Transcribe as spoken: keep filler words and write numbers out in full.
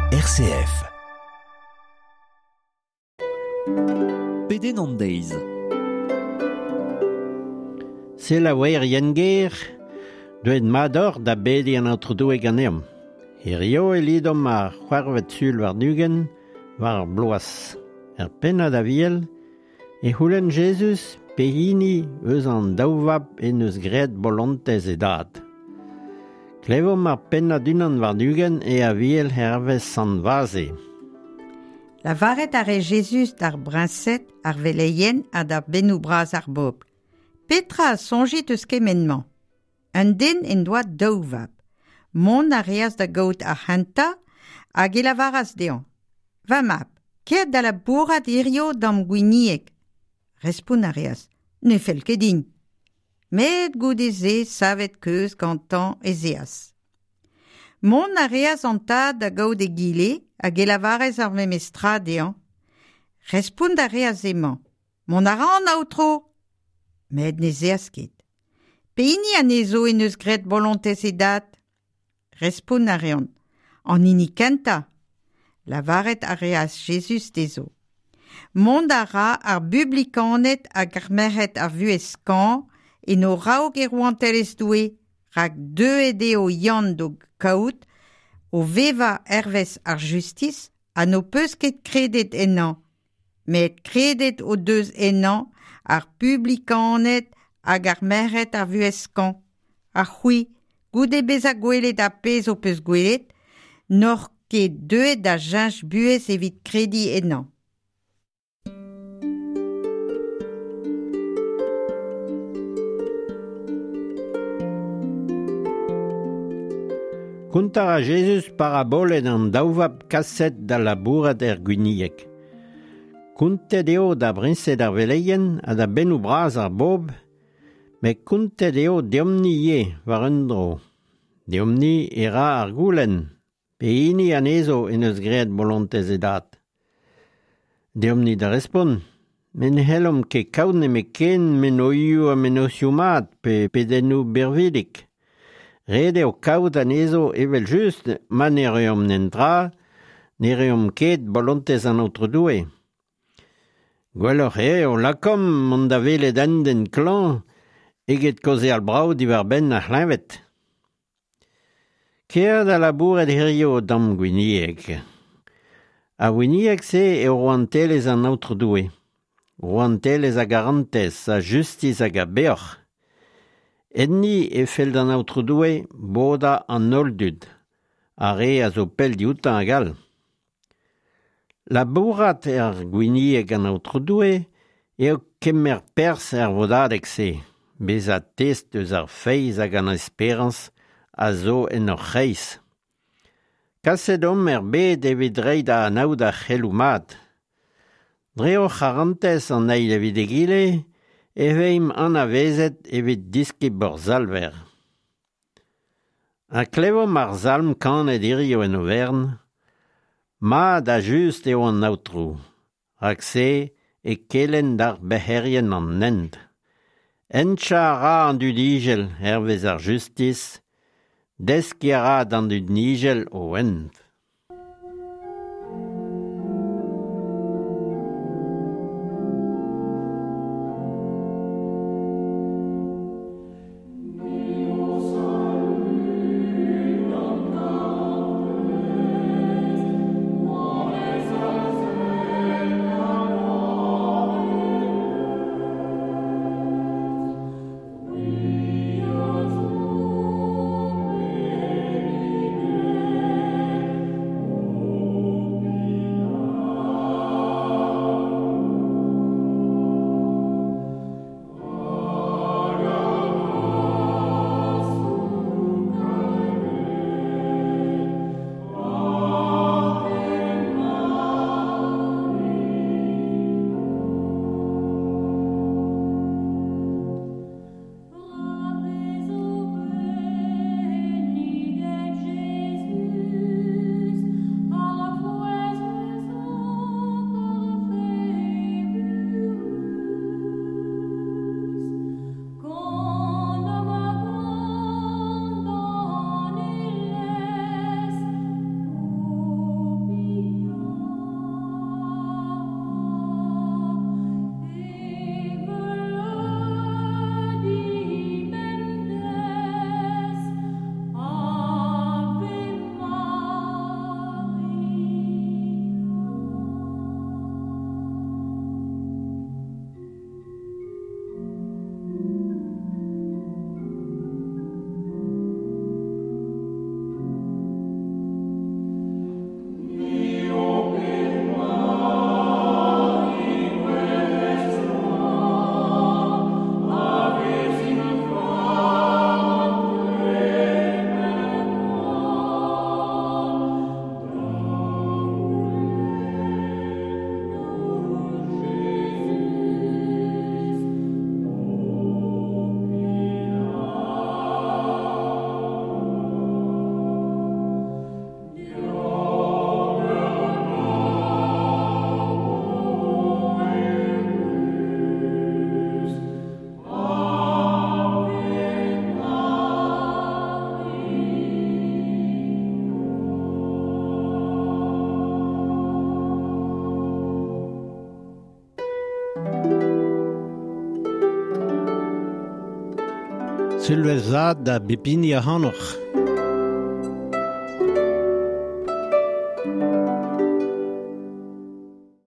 R C F. Peden an deiz. Se la oer yenger, deuet mador da bedi an aotre doe ganeom. Erio e lidom a c'hoarvet sul war nugen, war bloaz. Er penna da viel, e c'houlenn Jesus pehini eus an daouvab en eus gret bolontez e dad. Klevom ar penna dunan war nugen e a viel hervez san vaze. La varet are Jesus d'ar brincet ar veleien ha d'ar benou braz ar bob. Petra a sonjit eus kemenman. Un den en doa daouvab. Mon a reas da gaout ar hanta hag e lavaras deon. Va map, ket da la bourad irio dam gwiniek. Respoun a reas, ne fel ket din. Met goude ze savet keuz gantan e zeas. Mon a reas an tad da gaout e gile hag e lavarez ar memestra deon. Respoun da reas emañ. Mon a ran aoutro. Met ne zeas ket. Peini a nezo en eus gret bolontez e dat. Respoun a reont. An ini kenta. Lavaret a reas Jesus dezo. Mont a ra ar bublikanet hag ar merc'hed ar vueskan en o raog e roantelez doue rak deux ede o yann do kaout o veva hervez ar justis a no peus ket kredet ennan, met kredet o deus ennan ar publikanet hag ar merc'hed ar vueskan. Ar c'hwi, goude bez a gwelet a pez o peus gwelet, nor ket deuet da jinj buez evit kredi ennan. Kontar a Jesus parabolet an daouvab kaset da labourat er gwiniek. Kontet eo da brincet ar veleien ha da benou braz ar bob, me kontet eo deomni ie war un dro. Deomni era ar goulenn, pe ini an ezo en eus gret bolontez e dat. Deomni da respon, men helom ke kaout ne me ken men o iu a men o sioumat pe pedennou bervidik. Rede o kaout an ezo evel just, ma ne reom nen dra, ne reom ket bolontez an aotre doue. Gwelloc'h e, o lakom mont da velet an den klan, eget koze al brav diwar ben ar c'hleñvet. Kea da labouret hirio dam gwiniek. A gwiniek se e roantelez an aotre doue. Roantelez a garantez, a justiz hag a beoc'h. Enni e fel d'an aotre doue boda an oldud, a re a zo pel dioutan a gal. Labourat er gwiniek an aotre doue eo kemer pers er vodadeg se, bez a test eus ar feiz hag an esperans a zo en ur c'heiz. Kaset om er bet evit reid a anaout a c'helou mat. Dreo c'harantez an eil evit egile, eveim an a vezet evit diske bor zalver. A klevom ar zalm kanet irio en overn, ma da just eo an aotrou, rak se e kelen d'ar beherien an nend. Entcha ra an dud igel hervez ar justis, deski a ra d'an dud nigel o end. Sylvezad da bepinia hanoch.